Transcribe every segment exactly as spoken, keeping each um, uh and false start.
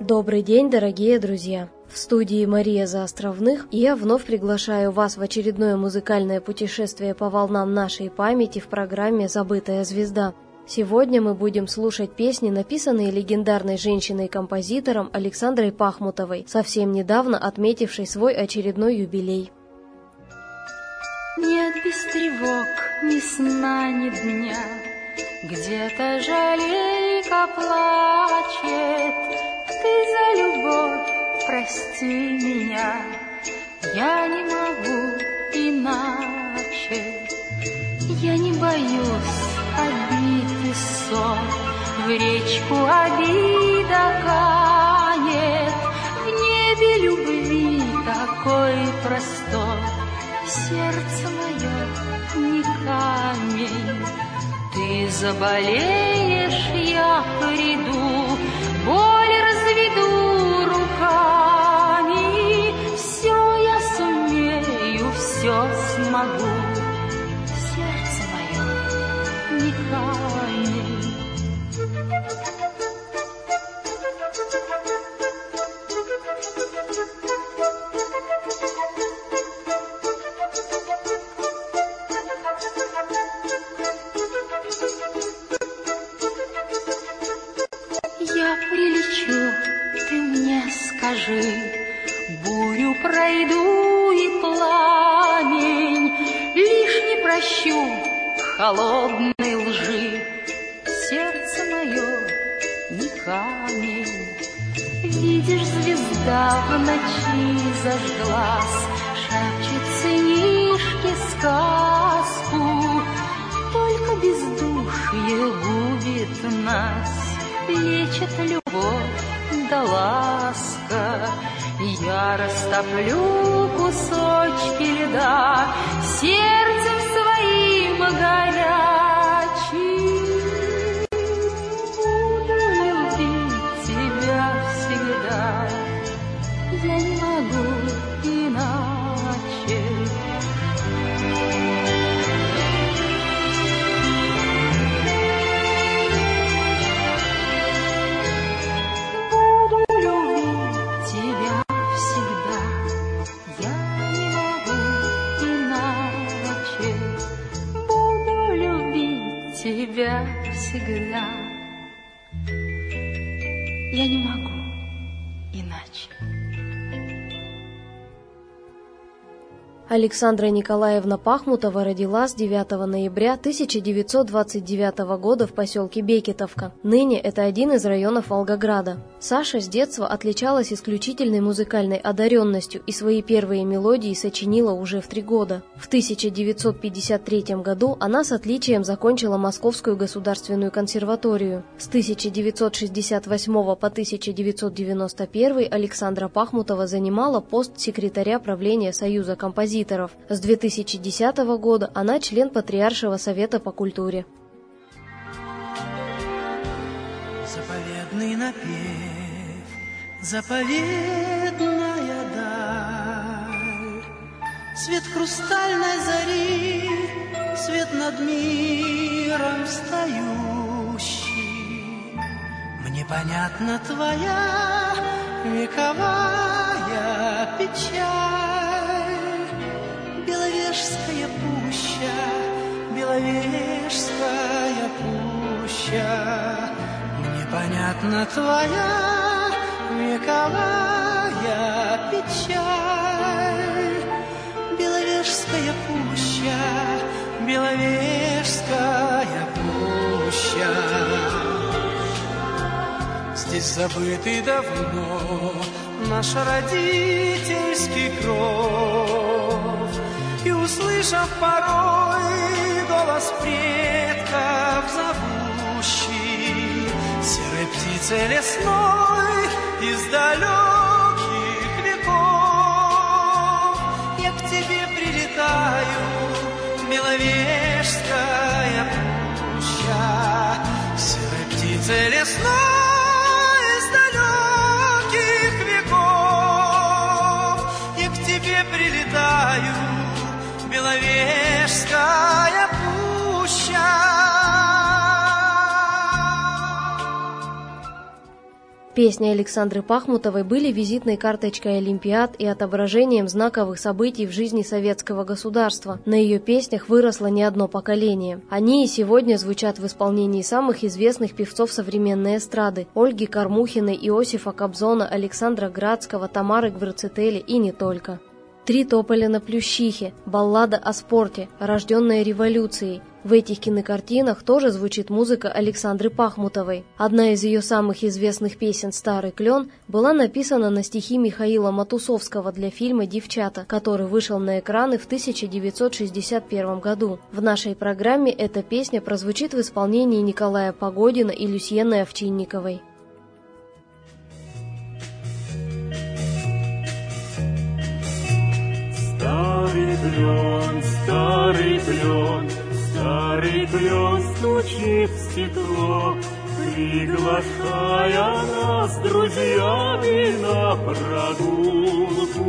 Добрый день, дорогие друзья! В студии Мария Заостровных, и я вновь приглашаю вас в очередное музыкальное путешествие по волнам нашей памяти в программе «Забытая звезда». Сегодня мы будем слушать песни, написанные легендарной женщиной-композитором Александрой Пахмутовой, совсем недавно отметившей свой очередной юбилей. Нет без тревог ни сна, ни дня, где-то жалейка плачет. Ты за любовь прости меня, я не могу иначе. Я не боюсь обид и ссор, в речку обида канет. В небе любви такой простор, сердце мое не камень. Ты заболеешь, я приду, боль разведу руками. Все я сумею, все смогу, сердце мое не камень. Я прилечу, ты мне скажи, бурю пройду и пламень, лишь не прощу холодной лжи, сердце мое не камень. Видишь, звезда в ночи зажглась, шепчет сынишке сказку, только бездушье губит нас, лечит любовь да ласка. Я растоплю кусочки льда сердцем своим горячим. Буду любить тебя всегда, я не могу иначе. Тебя всегда, я не могу иначе. Александра Николаевна Пахмутова родилась девятого ноября тысяча девятьсот двадцать девятого года в поселке Бекетовка. Ныне это один из районов Волгограда. Саша с детства отличалась исключительной музыкальной одаренностью и свои первые мелодии сочинила уже в три года. В тысяча девятьсот пятьдесят третьем году она с отличием закончила Московскую государственную консерваторию. С тысяча девятьсот шестьдесят восьмого по тысяча девятьсот девяносто первый Александра Пахмутова занимала пост секретаря правления Союза композиторов. С две тысячи десятого года она член Патриаршего совета по культуре. Заповедный напев, заповедная даль, свет хрустальной зари, свет над миром встающий. Мне понятна твоя вековая печаль. Беловежская пуща, Беловежская пуща, мне понятна твоя вековая печаль. Беловежская пуща, Беловежская пуща. Здесь забытый давно наш родительский кров, и, услышав порой голос предков зовущий, серой птицей лесной из далеких веков, я к тебе прилетаю, Беловежская пуща, серой птицей лесной из далеких веков, я к тебе прилетаю, Беловежская пуща. Песни Александры Пахмутовой были визитной карточкой Олимпиад и отображением знаковых событий в жизни советского государства. На ее песнях выросло не одно поколение. Они и сегодня звучат в исполнении самых известных певцов современной эстрады: Ольги Кормухиной, Иосифа Кобзона, Александра Градского, Тамары Гварцетели и не только. «Три тополя на Плющихе», баллада о спорте, рожденная революцией. В этих кинокартинах тоже звучит музыка Александры Пахмутовой. Одна из ее самых известных песен «Старый клен» была написана на стихи Михаила Матусовского для фильма «Девчата», который вышел на экраны в тысяча девятьсот шестьдесят первом году. В нашей программе эта песня прозвучит в исполнении Николая Погодина и Люсьены Овчинниковой. Старый клен, старый клен, старый клен стучит в стекло, приглашая нас с друзьями на прогулку.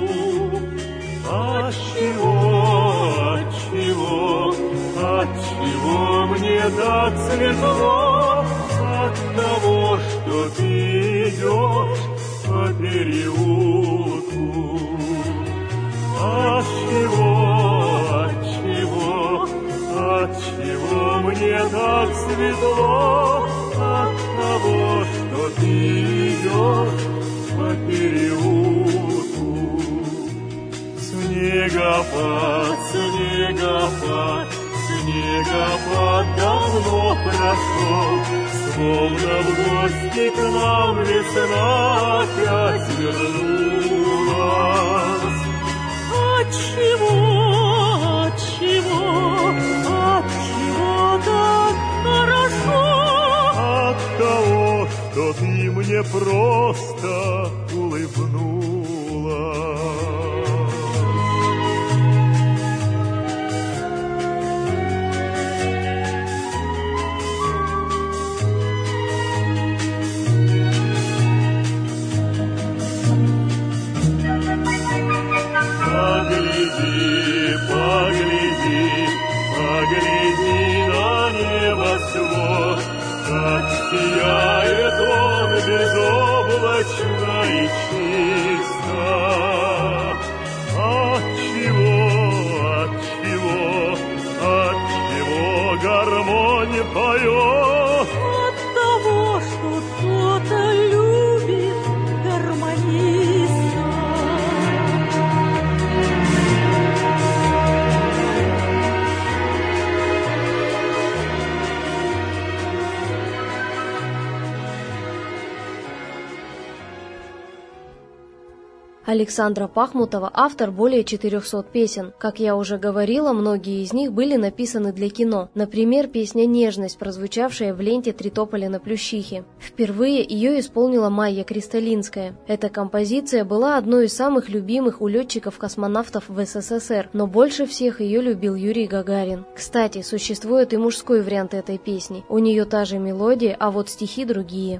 Отчего, отчего, отчего мне так светло? От того, что ты идешь по переулку. Отчего, отчего, отчего мне так светло? От того, что ты идешь по переулку. Снегопад, снегопад, снегопад давно прошел, словно в гости к нам весна опять вернулась. Отчего, отчего, отчего так хорошо? От того, что ты мне просто улыбнулась. Погляди, погляди, погляди на небосвод, как сияет он безоблачно и чисто. Отчего, отчего, отчего гармонь поет? От того, что кто-то любит гармониста. Александра Пахмутова – автор более четырехсот песен. Как я уже говорила, многие из них были написаны для кино. Например, песня «Нежность», прозвучавшая в ленте «Три тополя на Плющихе». Впервые ее исполнила Майя Кристалинская. Эта композиция была одной из самых любимых у летчиков-космонавтов в СССР, но больше всех ее любил Юрий Гагарин. Кстати, существует и мужской вариант этой песни. У нее та же мелодия, а вот стихи другие.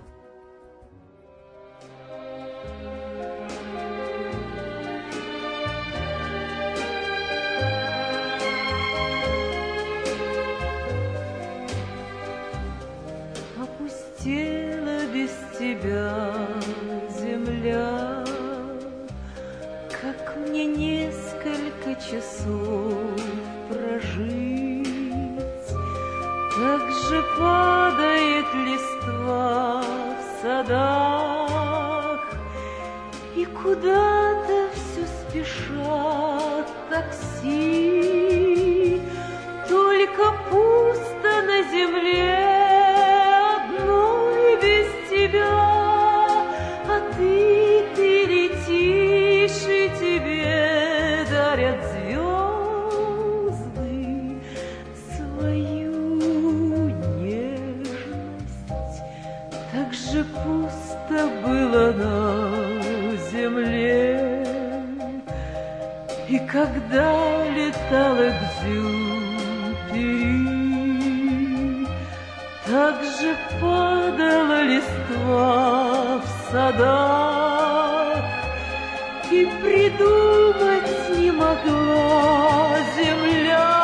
Опустела без тебя земля, как мне несколько часов прожить. Так же падает листва в садах, и куда-то все спешат такси. Только пусто на земле без тебя, а ты, ты летишь, и тебе дарят звезды свою нежность. Так же пусто было на земле, и когда летал Экзюпери, так же падала листва в садах, и придумать не могла земля,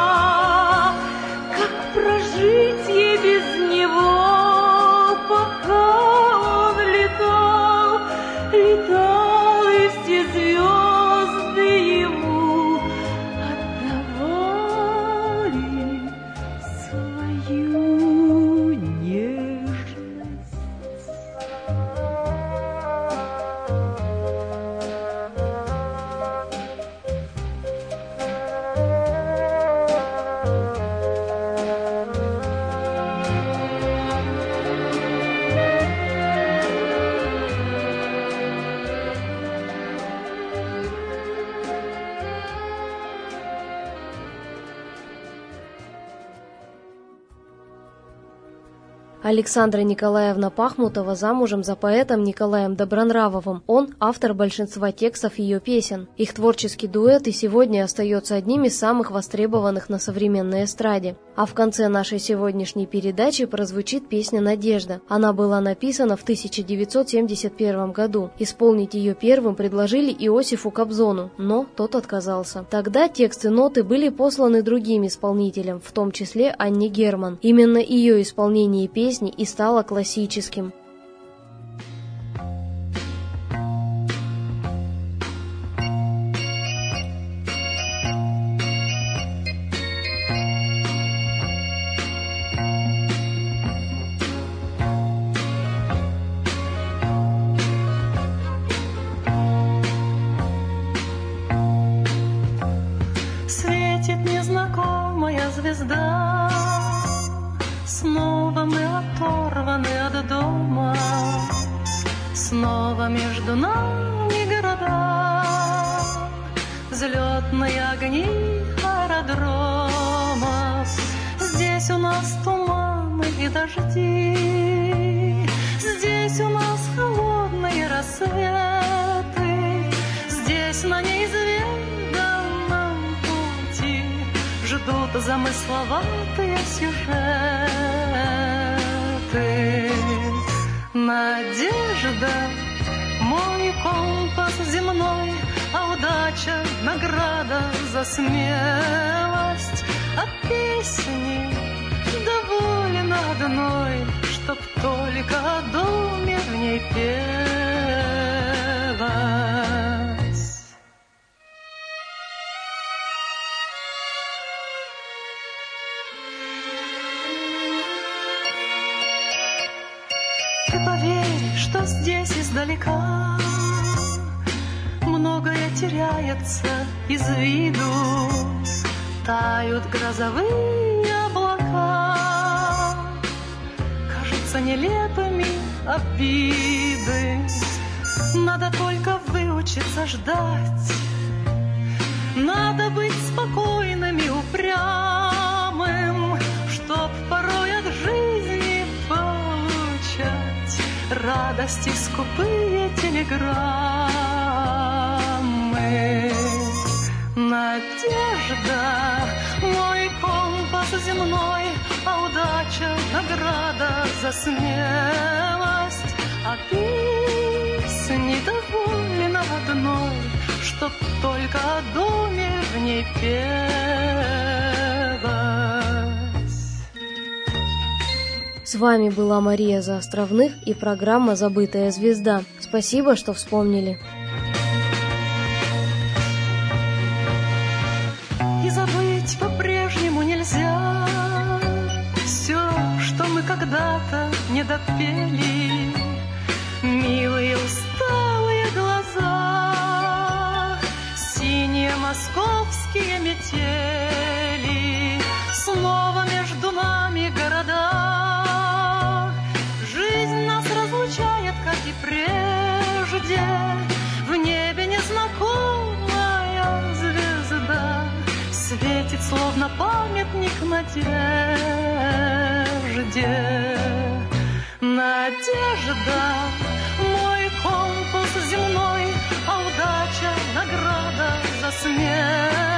как прожить ей без него, пока он летит. Александра Николаевна Пахмутова замужем за поэтом Николаем Добронравовым. Он – автор большинства текстов ее песен. Их творческий дуэт и сегодня остается одним из самых востребованных на современной эстраде. А в конце нашей сегодняшней передачи прозвучит песня «Надежда». Она была написана в тысяча девятьсот семьдесят первом году. Исполнить ее первым предложили Иосифу Кобзону, но тот отказался. Тогда тексты ноты были посланы другим исполнителям, в том числе Анне Герман. Именно ее исполнение песни и стало классическим. Светит незнакомая звезда, снова мы оторваны от дома, снова между нами города, взлетные огни аэродромов. Здесь у нас туманы и дожди, здесь у нас холодные рассветы, здесь на неизведанном пути ждут замысловатые сюжеты. Надежда, мой компас земной, а удача — награда за смелость. А песни доволен одной, чтоб только о доме в ней пелось. Ты поверь, что здесь издалека многое теряется из виду, тают грозовые облака, кажутся нелепыми обиды. Надо только выучиться ждать, надо быть спокойным и упрямым, чтоб порой от жизни получать радости скупые телеграммы. Надежда, мой компас земной, а удача — награда за смелость. А песни доволен одной, чтоб только о доме в ней пелось. С вами была Мария Заостровных и программа «Забытая звезда». Спасибо, что вспомнили. И забыть по-прежнему нельзя все, что мы когда-то не допели. Милые усталые глаза, синие московские метели, снова между нами города. Жизнь нас разлучает, как и прежде, в небе незнакомая звезда светит, словно памятник надежде. Надежда, мой компас земной, а удача — награда за смерть.